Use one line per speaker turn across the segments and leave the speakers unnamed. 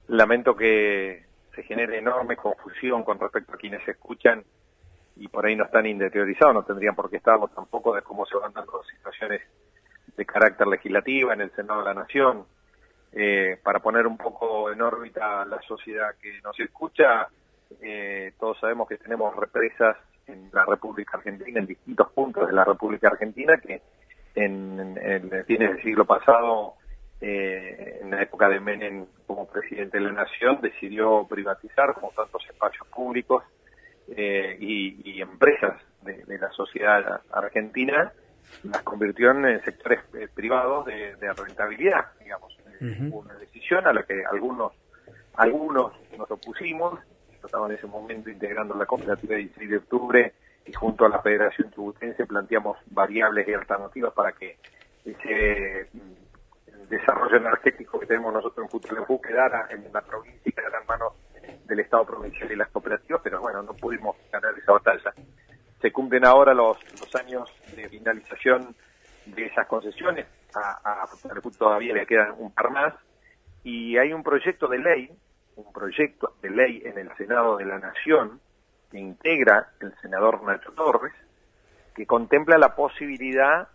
Lamento que se genere enorme confusión con respecto a quienes escuchan y por ahí no están interiorizados, no tendrían por qué estarlo tampoco, de cómo se van dando situaciones de carácter legislativa en el Senado de la Nación. Para poner un poco en órbita a la sociedad que nos escucha, todos sabemos que tenemos represas en la República Argentina, en distintos puntos de la República Argentina, que en fines del siglo pasado, en la época de Menem como presidente de la Nación, decidió privatizar como tantos espacios públicos y empresas de la sociedad argentina, las convirtió en sectores privados de rentabilidad, digamos. Hubo una decisión a la que algunos nos opusimos. Yo estaba en ese momento integrando la cooperativa de 16 de octubre y junto a la Federación Chubutense planteamos variables y alternativas para que ese desarrollo energético que tenemos nosotros en Futaleufú quedara en la provincia y quedara en manos del Estado provincial y las cooperativas, pero bueno, no pudimos ganar esa batalla. Se cumplen ahora los años de finalización de esas concesiones, a Futaleufú todavía le quedan un par más, y hay un proyecto de ley en el Senado de la Nación, que integra el senador Nacho Torres, que contempla la posibilidad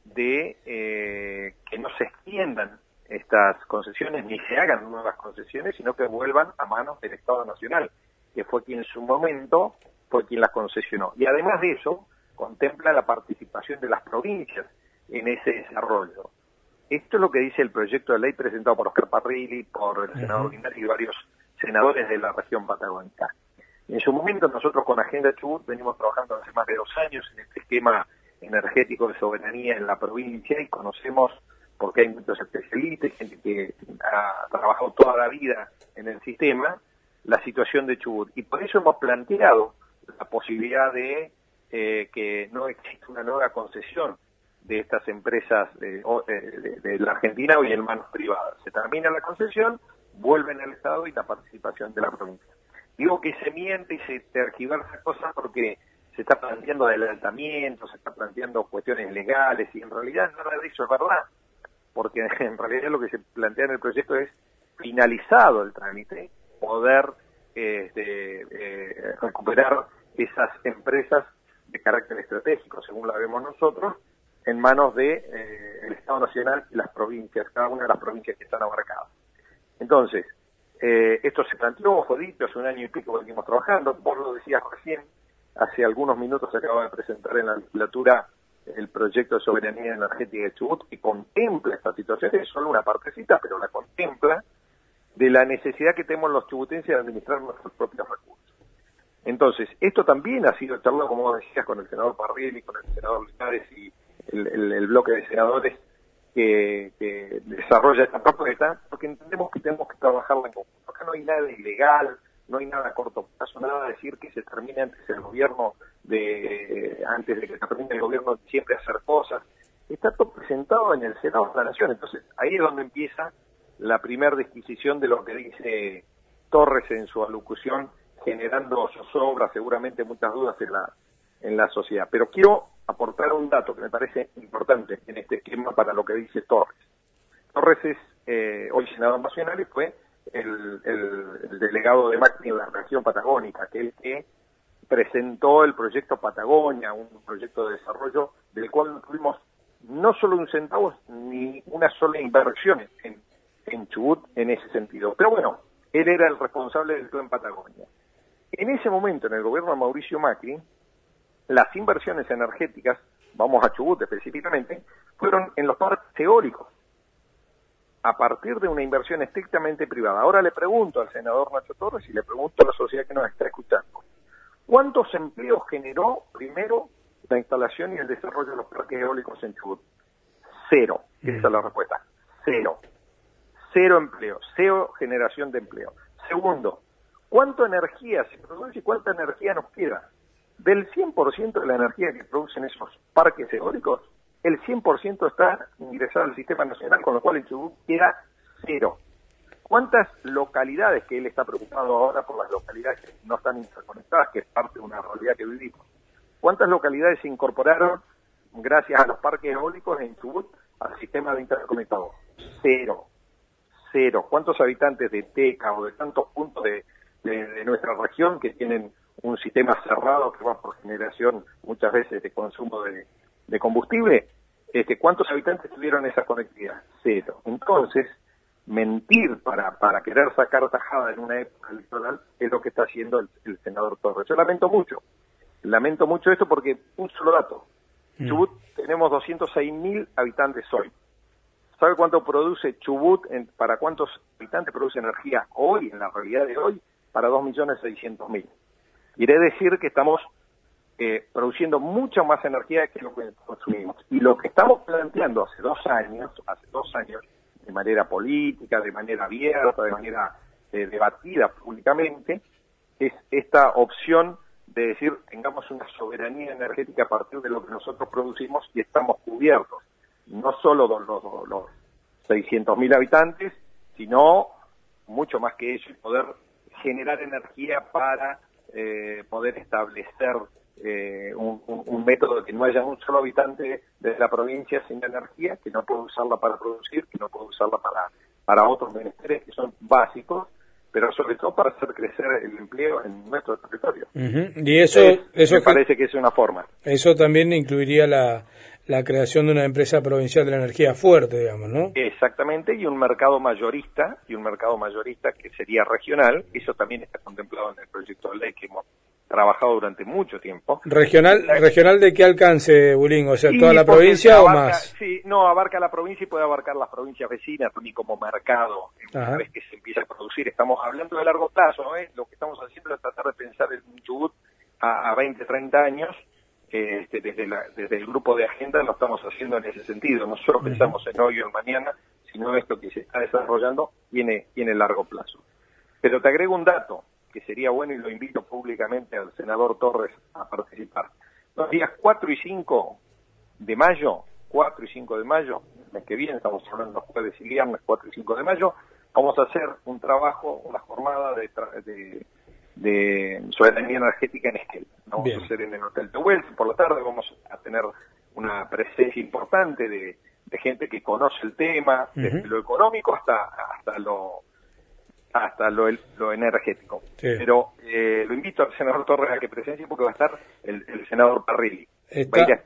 de que no se extiendan estas concesiones, ni se hagan nuevas concesiones, sino que vuelvan a manos del Estado Nacional, que fue quien en su momento fue quien las concesionó. Y además de eso, contempla la participación de las provincias en ese desarrollo. Esto es lo que dice el proyecto de ley presentado por Oscar Parrilli, por el senador Linares y varios senadores de la región patagónica. En su momento nosotros con Agenda Chubut venimos trabajando hace más de 2 años en este esquema energético de soberanía en la provincia y conocemos, porque hay muchos especialistas, gente que ha trabajado toda la vida en el sistema, la situación de Chubut. Y por eso hemos planteado la posibilidad de que no exista una nueva concesión de estas empresas de la Argentina hoy en manos privadas. Se termina la concesión, vuelven al Estado y la participación de la provincia. Digo que se miente y se tergiversa cosas porque se está planteando adelantamiento, se está planteando cuestiones legales y en realidad nada de eso es verdad, porque en realidad lo que se plantea en el proyecto es, finalizado el trámite, poder recuperar esas empresas de carácter estratégico, según la vemos nosotros, en manos de el Estado Nacional y las provincias, cada una de las provincias que están abarcadas. Entonces, esto se planteó, fue dicho, hace 1 año y pico que venimos trabajando, vos lo decías recién, hace algunos minutos se acaba de presentar en la legislatura el proyecto de soberanía energética de Chubut, que contempla esta situación, es solo una partecita, pero la contempla, de la necesidad que tenemos los chubutenses de administrar nuestros propios recursos. Entonces, esto también ha sido charlado, como vos decías, con el senador Parrilli, con el senador Linares y el bloque de senadores que desarrolla esta propuesta, porque entendemos que tenemos que trabajarla en conjunto. Acá no hay nada ilegal, no hay nada a corto plazo, nada a decir que se termine antes del gobierno, antes de que se termine el gobierno siempre hacer cosas. Está todo presentado en el Senado de la Nación, entonces ahí es donde empieza la primera disquisición de lo que dice Torres en su alocución, generando zozobra, seguramente muchas dudas en la sociedad. Pero quiero aportar un dato que me parece importante en este esquema para lo que dice Torres. Torres es hoy senador nacional y fue el delegado de Macri en la región patagónica, aquel que presentó el proyecto Patagonia, un proyecto de desarrollo del cual no tuvimos no solo un centavo ni una sola inversión en Chubut en ese sentido. Pero bueno, él era el responsable del plan Patagonia. En ese momento, en el gobierno de Mauricio Macri, las inversiones energéticas, vamos a Chubut específicamente, fueron en los parques eólicos, a partir de una inversión estrictamente privada. Ahora le pregunto al senador Nacho Torres y le pregunto a la sociedad que nos está escuchando, ¿cuántos empleos generó primero la instalación y el desarrollo de los parques eólicos en Chubut? 0. Esa es la respuesta. 0. 0 empleos, 0 generación de empleo. Segundo, ¿cuánta energía se produce y cuánta energía nos queda? Del 100% de la energía que producen esos parques eólicos, el 100% está ingresado al sistema nacional, con lo cual en Chubut queda 0. ¿Cuántas localidades, que él está preocupado ahora por las localidades que no están interconectadas, que es parte de una realidad que vivimos? ¿Cuántas localidades se incorporaron gracias a los parques eólicos en Chubut al sistema de interconectado? 0. cero. ¿Cuántos habitantes de Teca o de tantos puntos de nuestra región que tienen un sistema cerrado que va por generación muchas veces de consumo de combustible? ¿Cuántos habitantes tuvieron esa conectividad? Cero. Entonces, mentir para querer sacar tajada en una época electoral es lo que está haciendo el senador Torres. Yo lamento mucho esto porque un solo dato. Chubut tenemos 206.000 habitantes hoy. ¿Sabe cuánto produce Chubut? ¿Para cuántos habitantes produce energía hoy, en la realidad de hoy? Para 2.600.000. Quiere decir que estamos produciendo mucha más energía que lo que consumimos. Y lo que estamos planteando hace dos años, de manera política, de manera abierta, de manera debatida públicamente, es esta opción de decir, tengamos una soberanía energética a partir de lo que nosotros producimos y estamos cubiertos. No solo los 600.000 habitantes, sino mucho más que eso, y poder generar energía para poder establecer un método de que no haya un solo habitante de la provincia sin energía, que no puede usarla para producir, que no puede usarla para otros menesteres que son básicos, pero sobre todo para hacer crecer el empleo en nuestro territorio.
Y eso
me parece que es una forma.
Eso también incluiría la creación de una empresa provincial de la energía fuerte, digamos, ¿no?
Exactamente, y un mercado mayorista que sería regional. Eso también está contemplado en el proyecto de ley que hemos trabajado durante mucho tiempo.
¿Regional de qué alcance, Bulín? O sea, ¿toda la provincia o más?
Sí, no, abarca la provincia y puede abarcar las provincias vecinas, ni como mercado. Una vez que se empieza a producir, estamos hablando de largo plazo, ¿eh? Lo que estamos haciendo es tratar de pensar en un Chubut a 20, 30 años. Desde el grupo de agenda lo estamos haciendo en ese sentido. No solo pensamos en hoy o en mañana, sino esto que se está desarrollando tiene largo plazo. Pero te agrego un dato que sería bueno y lo invito públicamente al senador Torres a participar. Los días 4 y 5 de mayo, el mes que viene, estamos hablando jueves y viernes, 4 y 5 de mayo, vamos a hacer un trabajo, una jornada de soberanía energética en Esquel. Vamos a hacer en el Hotel Tehuel, por la tarde vamos a tener una presencia importante de gente que conoce el tema, desde lo económico hasta lo energético. Sí. Pero lo invito al senador Torres a que presencie porque va a estar el senador Parrilli. Va a ir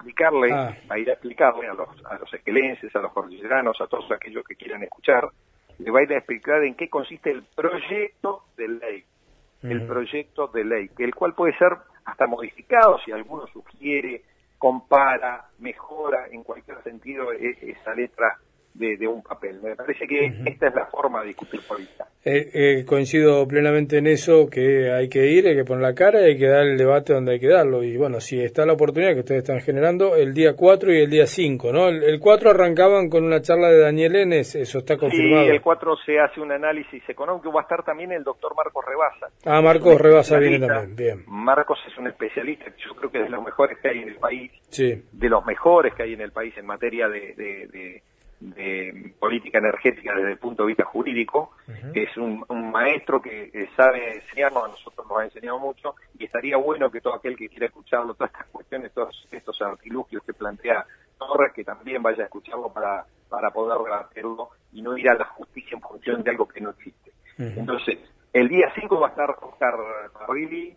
a explicarle a los esquelenses, a los cordilleranos, a todos aquellos que quieran escuchar, le va a ir a explicar en qué consiste el proyecto de ley. El proyecto de ley, el cual puede ser hasta modificado si alguno sugiere, compara, mejora en cualquier sentido esa letra de un papel. Me parece que esta es la forma de discutir política.
Coincido plenamente en eso, que hay que poner la cara y hay que dar el debate donde hay que darlo. Y bueno, si está la oportunidad que ustedes están generando, el día 4 y el día 5, ¿no? El 4 arrancaban con una charla de Daniel Enes, eso está confirmado.
Sí, el 4 se hace un análisis económico, va a estar también el doctor Marcos Rebasa.
Marcos Rebasa viene también, bien.
Marcos es un especialista, yo creo que es de los mejores que hay en el país,
sí.
De los mejores que hay en el país en materia de política energética desde el punto de vista jurídico. Es un maestro que sabe enseñarnos, a nosotros nos ha enseñado mucho, y estaría bueno que todo aquel que quiera escucharlo, todas estas cuestiones, todos estos artilugios que plantea Torres, que también vaya a escucharlo para poder debatirlo y no ir a la justicia en función de algo que no existe. Entonces, el día 5 va a estar Oscar Parrilli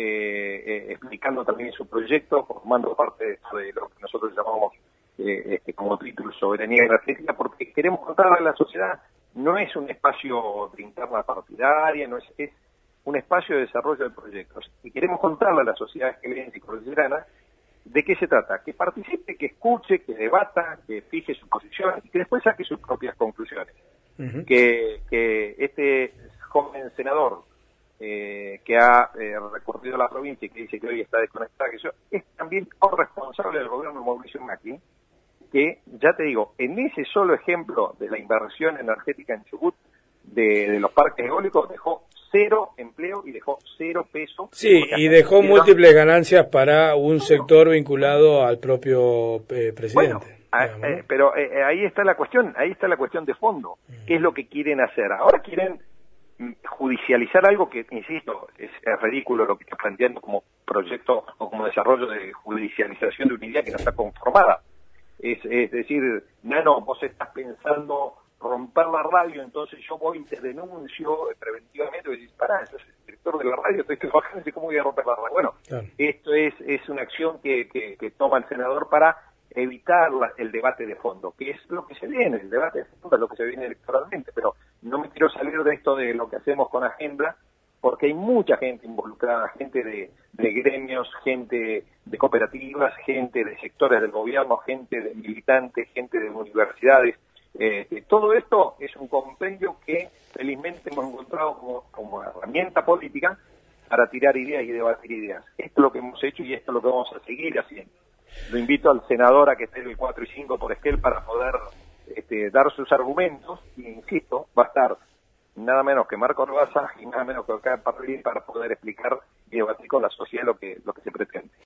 explicando también su proyecto, formando parte de lo que nosotros llamamos como título soberanía energética, porque queremos contarle a la sociedad, no es un espacio de interna partidaria, es un espacio de desarrollo de proyectos, y queremos contarle a la sociedad esquelense y cordillerana de qué se trata, que participe, que escuche, que debata, que fije su posición y que después saque sus propias conclusiones. Que este joven senador que ha recorrido la provincia y que dice que hoy está desconectada, que es también corresponsable del gobierno de Mauricio Macri, que, ya te digo, en ese solo ejemplo de la inversión energética en Chubut, de los parques eólicos, dejó 0 empleo y dejó 0 peso.
Sí, y dejó múltiples ganancias para un sector vinculado al propio presidente.
Bueno, pero ahí está la cuestión de fondo. ¿Qué es lo que quieren hacer? Ahora quieren judicializar algo que, insisto, es ridículo lo que está planteando como proyecto o como desarrollo de judicialización de una idea que no está conformada. Es decir, Nano, vos estás pensando romper la radio, entonces yo voy y te denuncio preventivamente, y dices, pará, yo soy el director de la radio, estoy trabajando, ¿cómo voy a romper la radio? Bueno, claro. Esto es una acción que toma el senador para evitar el debate de fondo, que es lo que se viene, el debate de fondo es lo que se viene electoralmente, pero no me quiero salir de esto de lo que hacemos con Agenda, porque hay mucha gente involucrada, gente de gremios, gente de cooperativas, gente de sectores del gobierno, gente de militantes, gente de universidades. Todo esto es un compendio que felizmente hemos encontrado como herramienta política para tirar ideas y debatir ideas. Esto es lo que hemos hecho y esto es lo que vamos a seguir haciendo. Lo invito al senador a que esté el 4 y 5 por Esquel para poder dar sus argumentos, y insisto, va a estar nada menos que Marco Orbaza y nada menos que Oscar Parrilli para poder explicar y debatir con la sociedad lo que se pretende.